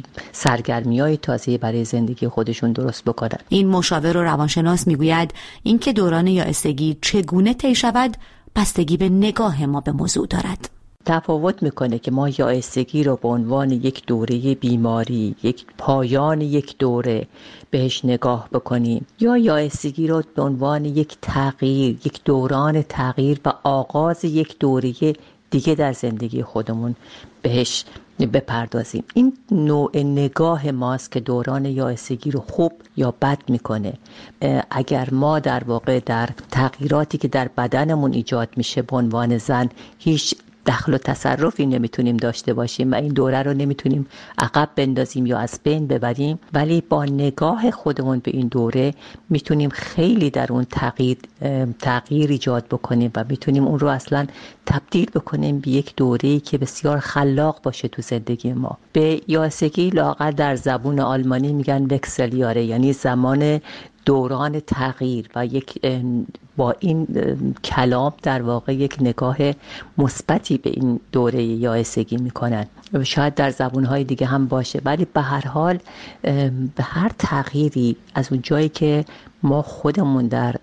سرگرمی های تازه برای زندگی خودشون درست بکنن. این مشاور و روانشناس میگوید اینکه دوران یائسگی چگونه طی شود بستگی به نگاه ما به موضوع دارد. تفاوت میکنه که ما یائسگی رو به عنوان یک دوره بیماری، یک پایان یک دوره بهش نگاه بکنیم یا یائسگی رو به عنوان یک تغییر، یک دوران تغییر و آغاز یک دوره دیگه در زندگی خودمون بهش بپردازیم. این نوع نگاه ماست که دوران یائسگی رو خوب یا بد میکنه. اگر ما در واقع در تغییراتی که در بدنمون ایجاد میشه به عنوان زن هیچ دخل و تصرفی نمیتونیم داشته باشیم و این دوره رو نمیتونیم عقب بندازیم یا از بین ببریم، ولی با نگاه خودمون به این دوره میتونیم خیلی در اون تغییر تغییر ایجاد بکنیم و میتونیم اون رو اصلا تبدیل بکنیم به یک دوره‌ای که بسیار خلاق باشه تو زندگی ما. به یائسگی لااقل در زبون آلمانی میگن وکسلیاره، یعنی زمان دوران تغییر و یک با این کلام در واقع یک نگاه مثبتی به این دوره یائسگی میکنن. شاید در زبونهای دیگه هم باشه، ولی به هر حال به هر تغییری از اون جایی که ما خودمون در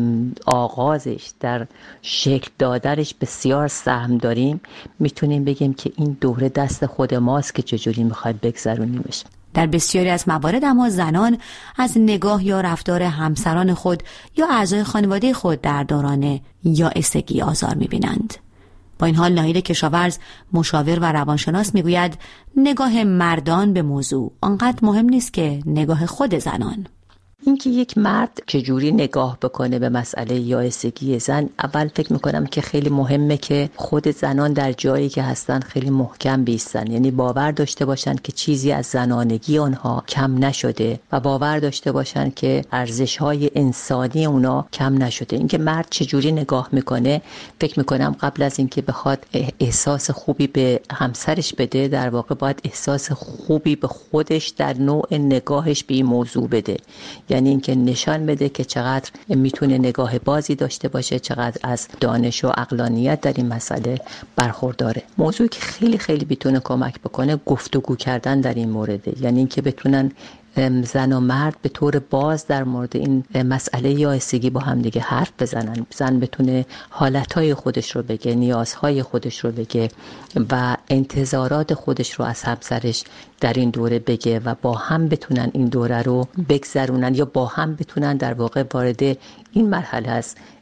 آغازش، در شکل دادنش بسیار سهم داریم، میتونیم بگیم که این دوره دست خود ماست که چجوری میخوایم بگذرونیمش. در بسیاری از موارد اما زنان از نگاه یا رفتار همسران خود یا اعضای خانواده خود در دوران یائسگی آزار می‌بینند. با این حال ناهید کشاورز مشاور و روانشناس میگوید نگاه مردان به موضوع آنقدر مهم نیست که نگاه خود زنان. اینکه یک مرد چجوری نگاه بکنه به مسئله یائسگی زن، اول فکر میکنم که خیلی مهمه که خود زنان در جایی که هستن خیلی محکم بیستن، یعنی باور داشته باشن که چیزی از زنانگی اونها کم نشده و باور داشته باشن که ارزش‌های انسانی اونا کم نشده. اینکه مرد چجوری نگاه میکنه، فکر میکنم قبل از اینکه بخواد احساس خوبی به همسرش بده، در واقع باید احساس خوبی به خودش در نوع نگاهش به این موضوع بده، یعنی اینکه نشان بده که چقدر میتونه نگاه بازی داشته باشه، چقدر از دانش و عقلانیت در این مسئله برخورداره. موضوعی که خیلی خیلی میتونه کمک بکنه گفتگو کردن در این مورد، یعنی اینکه بتونن زن و مرد به طور باز در مورد این مسئله یائسگی با هم دیگه حرف بزنن. زن بتونه حالتهای خودش رو بگه، نیازهای خودش رو بگه و انتظارات خودش رو از همسرش در این دوره بگه و با هم بتونن این دوره رو بگذرونن یا با هم بتونن در واقع وارد این مرحله از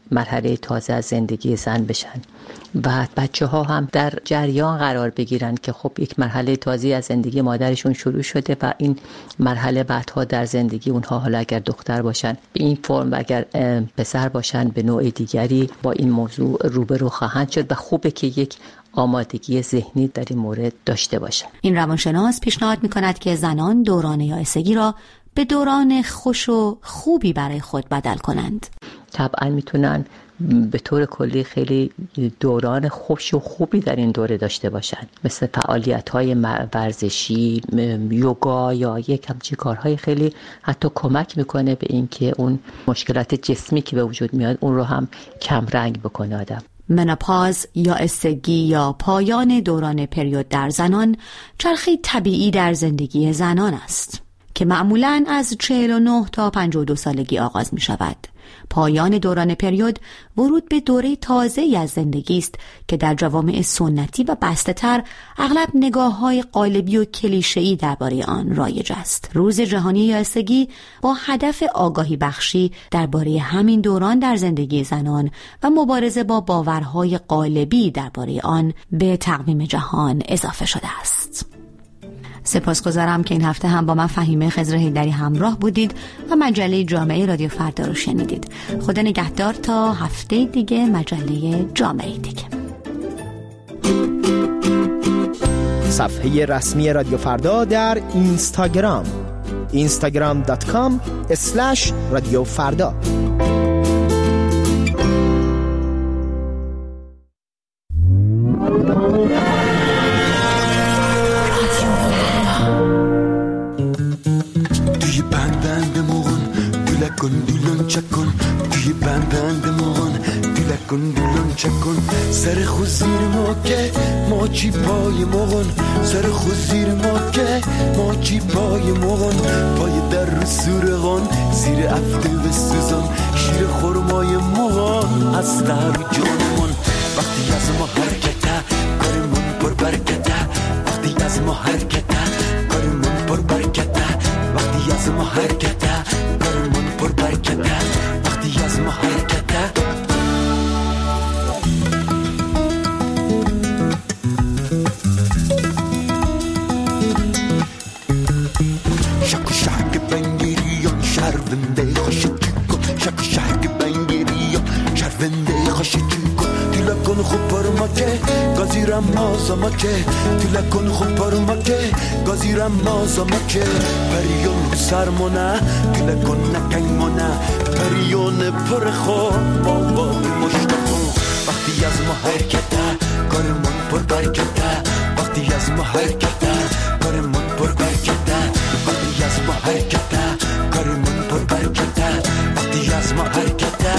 مرحله تازه از زندگی زن بشن و بچه ها هم در جریان قرار بگیرن که خب یک مرحله تازه از زندگی مادرشون شروع شده و این مرحله بعدها در زندگی اونها، حالا اگر دختر باشن به این فرم و اگر پسر باشن به نوع دیگری، با این موضوع روبرو خواهند شد و خوبه که یک آمادگی ذهنی در این مورد داشته باشن. این روانشناس پیشنهاد می‌کند که زنان دوران یائسگی را به دوران خوش و خوبی برای خود بدل کنند. طبعا میتونن به طور کلی خیلی دوران خوش و خوبی در این دوره داشته باشن، مثل فعالیت‌های ورزشی، یوگا یا یک همچین کارهای خیلی حتی کمک میکنه به اینکه اون مشکلات جسمی که به وجود میاد اون رو هم کم رنگ بکنه آدم. منوپاز، یائسگی یا پایان دوران پریود در زنان چرخی طبیعی در زندگی زنان است که معمولاً از چهل و نه تا پنجاه و دو سالگی آغاز می شود. پایان دوران پریود ورود به دوره تازه‌ای از زندگی است که در جوامع سنتی و بسته‌تر اغلب نگاه‌های قالبی و کلیشه‌ای درباره آن رایج است. روز جهانی یائسگی با هدف آگاهی بخشی درباره همین دوران در زندگی زنان و مبارزه با باورهای قالبی درباره آن به تقویم جهان اضافه شده است. سپاسگزارم که این هفته هم با من فهیمه خضر حیدری همراه بودید و مجله جامعه رادیو فردا رو شنیدید. خدا نگهدار تا هفته دیگه، مجله جامعه دیگه. صفحه رسمی رادیو فردا در اینستاگرام اینستاگرام دات کام اسلش رادیو فردا. سر خود زیر ما که ماچی پای مغن، سر خود زیر ما که ماچی پای مغن، پای در رو سورغان زیر افته و سوزان، شیر خورمای مغن از در جانمون. وقتی از ما حرکته کارمون پر برکته، وقتی از ما حرکته کارمون پر برکته، وقتی از ما حرکته کارمون پر برکته، وقتی از ما حرکته. گازیرم مازما که تلکن خوب پارما که گازیرم مازما که پریون سرمونه تلکن نکنمونه پریون پر خواب بابای مشتاقم. وقتی از ما حرکته کارمون پر برکته، وقتی از ما حرکته کارمون پر برکته، وقتی از ما حرکته کارمون پر برکته، وقتی از ما حرکته.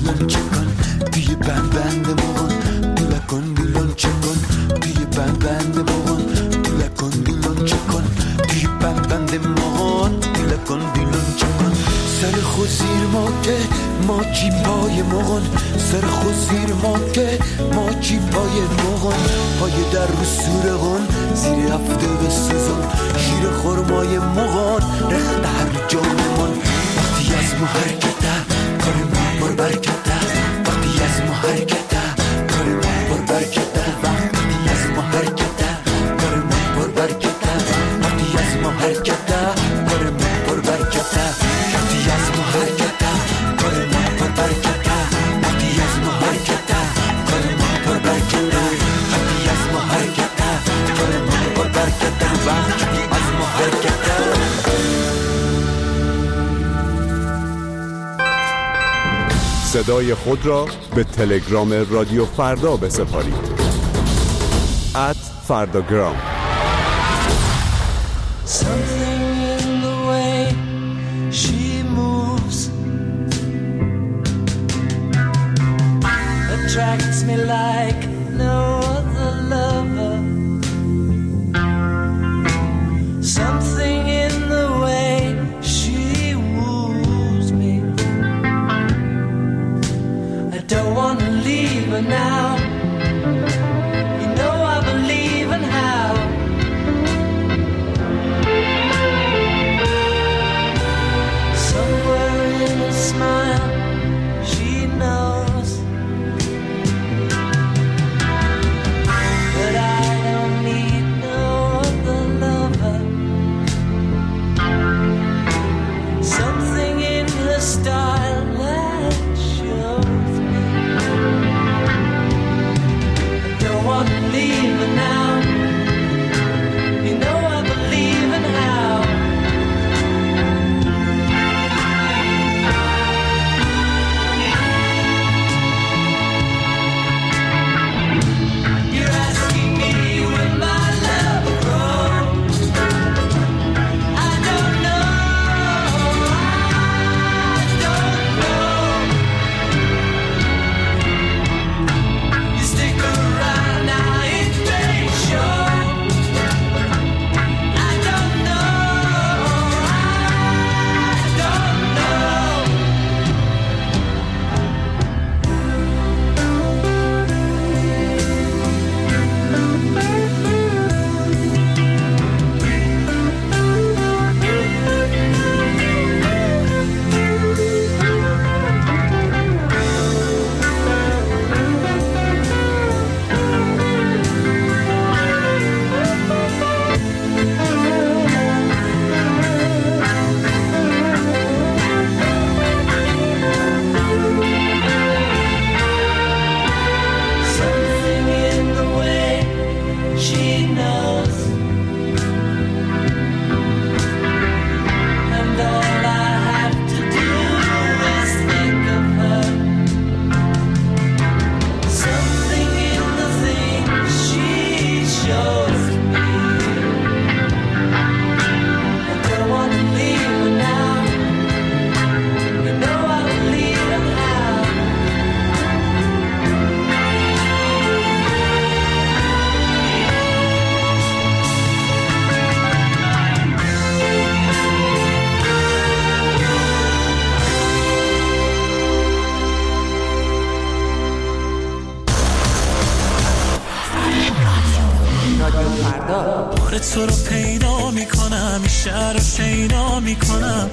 دیلان چکن توی بند بند مغان دولا کن دیلان چکن توی بند بند مغان دولا کن دیلان چکن توی بند بند مغان دولا کن دیلان چکن سر خوزیر ما که ما چی پای مغان سر خوزیر ما که ما چی پای مغان پای در رو سورغان زیر هفته به سوزان شیر خورمای مغان رخت هر جانمان وقتی از ما حرکته کار ما بر برکته وقتی از ما حرکته کار ما بر برکته وقتی از ما حرکته کار ما بر برکته وقتی از ما حرکته کار ما بر برکته وقتی از ما حرکته کار ما بر برکته وقتی از ما حرکته کار ما بر برکته وقتی از ما حرکته کار ما بر برکته وقتی از ما حرکته. صدای خود را به تلگرام رادیو فردا بسپارید ات فرداگرام. Attracts me like no other lover. Something in the way she woos me. I don't want to leave her now. You know I believe in how. Somewhere in a smile she knows that I don't need no other lover. Something in her style that shows me I don't want to leave her now. You know I believe in how. You're asking me when my love will grow. I don't know, I don't know. You stick around now, it may show. I don't know, I don't know. Something in the way she knows, and all I have to do is think of her. Something in the things she shows me. I don't want to leave her now. You know I believe in how. بار تو رو پیدا میکنم، این شهر رو شیدا میکنم.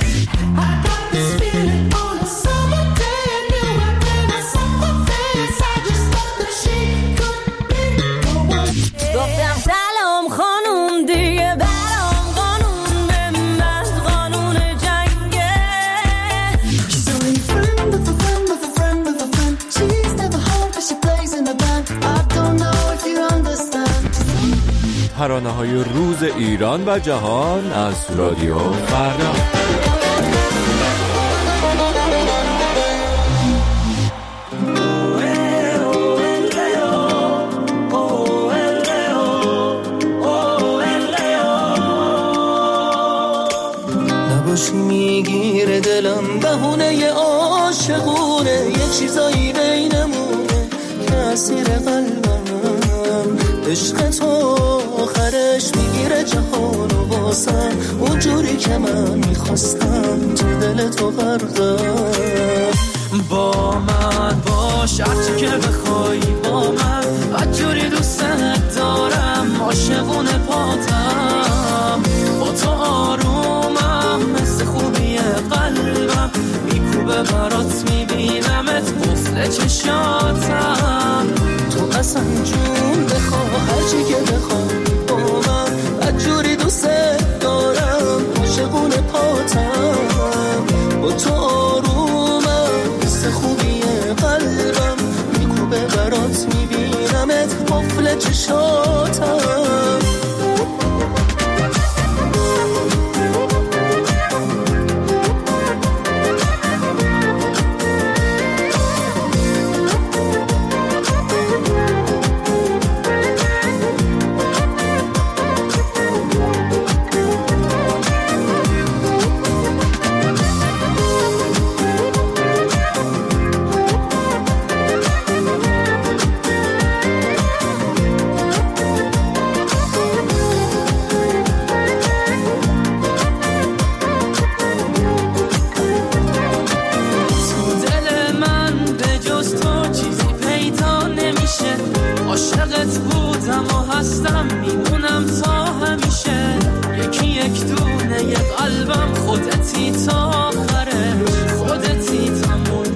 گفتم سلام خانوم دیگه برام قانون به من قانون جنگه. She's only a friend of a friend of a friend of a friend. She's never home but she plays in a band. I don't know if you understand. ترانه‌های روز ایران و جهان از رادیو فردا. نباشی میگیره دلم بهونه عاشقونه، یه چیز چیزایی بینمونه که اسیر قلبم، عشق تو آخرش میگیره جهان و واسم، اونجوری که من میخواستم تو دل تو غرقم. با من باش هرچی که بخوای با من، بدجوری دوستت دارم عاشقونه پاتم، با تو آرومم مثل خوبی قلبم، میکوبه برات میبینمت قفل چشاتم. تو اصلا جون بخواه هرچی که بخوای با من، بدجوری دوستت دارم عاشقونه پاتم، با تو آرومم مثل خوبی قلبم، میکوبه برات میبینمت قفل چشاتم. عاشقت بودم و هستم میمونم تا همیشه، یکی یک دونه یه قلبم، خودتی تا آخرش، خودتی تموم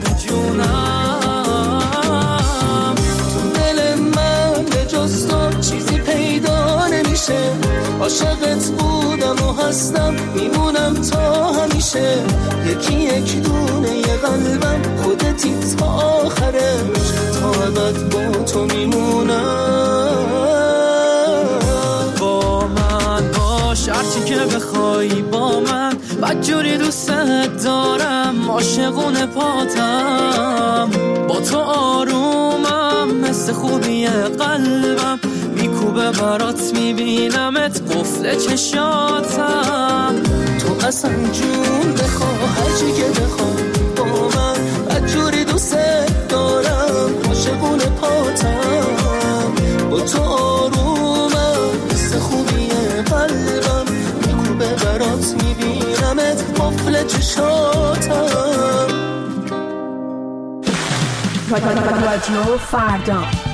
جونم. تو دل من به جز تو چیزی پیدا نمیشه، عاشقت بودم و هستم میمونم تا همیشه، یکی یک دونه یه قلبم، خودتی تا آخرش، تا ابد با تو میمونم. با من باش هرچی که بخوای با من، بدجوری دوستت دارم عاشقونه پاتم، با تو آرومم مثل خوبی قلبم، میکوبه برات میبینمت قفل چشاتم. تو اصلا جون بخواه هرچی که بخوای با من، بدجوری دوستت دارم عاشقونه پاتم، با تو آرومم مثل خوبی قلبم، میکوبه برات میبینمت قفل چشاتم. رادیو فردا.